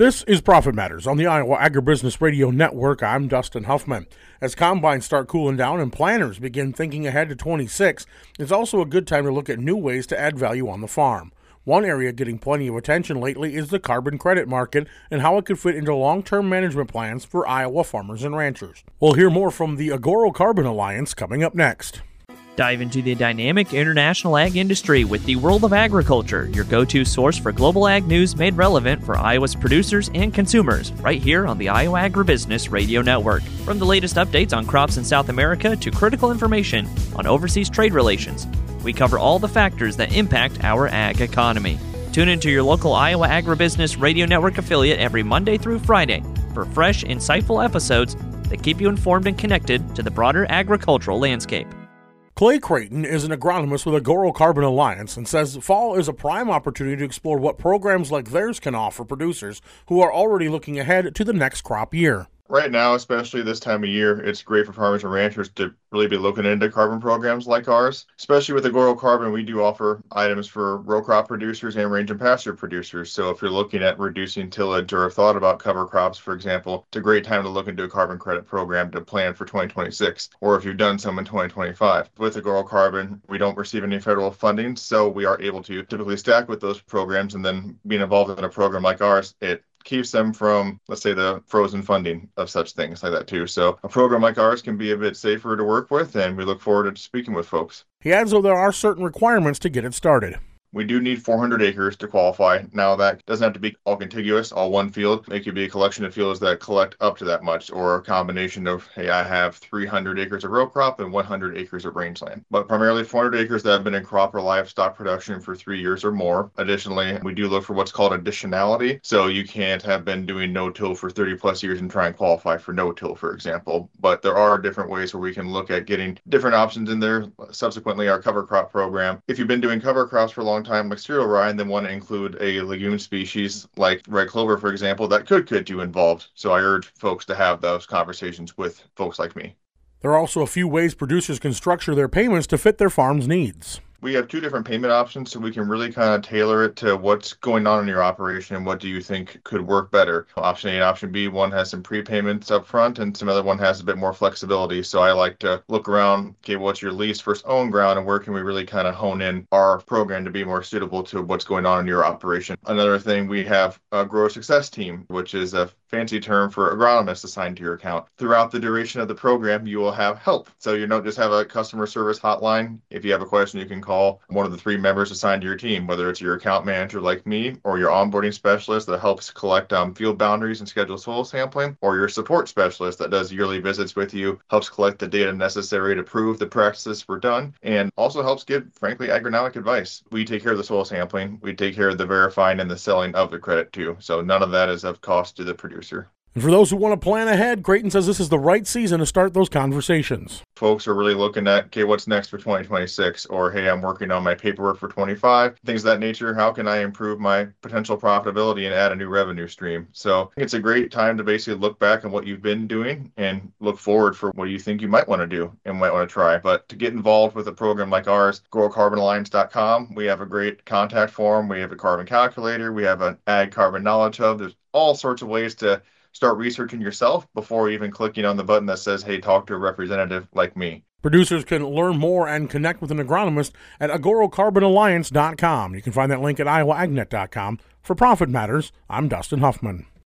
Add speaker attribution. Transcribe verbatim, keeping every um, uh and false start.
Speaker 1: This is Profit Matters on the Iowa Agribusiness Radio Network. I'm Dustin Huffman. As combines start cooling down and planners begin thinking ahead to twenty-six, it's also a good time to look at new ways to add value on the farm. One area getting plenty of attention lately is the carbon credit market and how it could fit into long-term management plans for Iowa farmers and ranchers. We'll hear more from the Agoro Carbon Alliance coming up next.
Speaker 2: Dive into the dynamic international ag industry with the World of Agriculture, your go-to source for global ag news made relevant for Iowa's producers and consumers, right here on the Iowa Agribusiness Radio Network. From the latest updates on crops in South America to critical information on overseas trade relations, we cover all the factors that impact our ag economy. Tune into your local Iowa Agribusiness Radio Network affiliate every Monday through Friday for fresh, insightful episodes that keep you informed and connected to the broader agricultural landscape.
Speaker 1: Clay Creighton is an agronomist with Agoro Carbon Alliance and says fall is a prime opportunity to explore what programs like theirs can offer producers who are already looking ahead to the next crop year.
Speaker 3: Right now, especially this time of year, it's great for farmers and ranchers to really be looking into carbon programs like ours. Especially with Agoro Carbon, we do offer items for row crop producers and range and pasture producers. So if you're looking at reducing tillage or have thought about cover crops, for example, it's a great time to look into a carbon credit program to plan for twenty twenty-six, or if you've done some in twenty twenty-five. With Agoro Carbon, we don't receive any federal funding, so we are able to typically stack with those programs, and then being involved in a program like ours, it keeps them from, let's say, the frozen funding of such things like that too. So a program like ours can be a bit safer to work with, and we look forward to speaking with folks.
Speaker 1: He adds, though, there are certain requirements to get it started.
Speaker 3: We do need four hundred acres to qualify. Now, that doesn't have to be all contiguous, all one field. It could be a collection of fields that collect up to that much, or a combination of, hey, I have three hundred acres of row crop and one hundred acres of rangeland. But primarily four hundred acres that have been in crop or livestock production for three years or more. Additionally, we do look for what's called additionality. So you can't have been doing no-till for thirty plus years and try and qualify for no-till, for example. But there are different ways where we can look at getting different options in there. Subsequently, our cover crop program. If you've been doing cover crops for a long time, like cereal rye, and then want to include a legume species like red clover, for example, that could get you involved. So I urge folks to have those conversations with folks like me.
Speaker 1: There are also a few ways producers can structure their payments to fit their farm's needs.
Speaker 3: We have two different payment options, so we can really kind of tailor it to what's going on in your operation and what do you think could work better. Option A and Option B, one has some prepayments up front and some other one has a bit more flexibility. So I like to look around, okay, what's your lease versus own ground, and where can we really kind of hone in our program to be more suitable to what's going on in your operation. Another thing, we have a grower success team, which is a fancy term for agronomists assigned to your account. Throughout the duration of the program, you will have help. So you don't just have a customer service hotline. If you have a question, you can call one of the three members assigned to your team, whether it's your account manager like me, or your onboarding specialist that helps collect um, field boundaries and schedule soil sampling, or your support specialist that does yearly visits with you, helps collect the data necessary to prove the practices were done, and also helps give, frankly, agronomic advice. We take care of the soil sampling, we take care of the verifying and the selling of the credit too. So none of that is of cost to the producer.
Speaker 1: And for those who want to plan ahead, Creighton says this is the right season to start those conversations.
Speaker 3: Folks are really looking at, okay, what's next for twenty twenty-six? Or, hey, I'm working on my paperwork for twenty-five. Things of that nature. How can I improve my potential profitability and add a new revenue stream? So I think it's a great time to basically look back on what you've been doing and look forward for what you think you might want to do and might want to try. But to get involved with a program like ours, agoro carbon alliance dot com, we have a great contact form. We have a carbon calculator. We have an ag carbon knowledge hub. There's all sorts of ways to start researching yourself before even clicking on the button that says, hey, talk to a representative like me.
Speaker 1: Producers can learn more and connect with an agronomist at agoro carbon alliance dot com. You can find that link at iowa ag net dot com. For Profit Matters, I'm Dustin Huffman.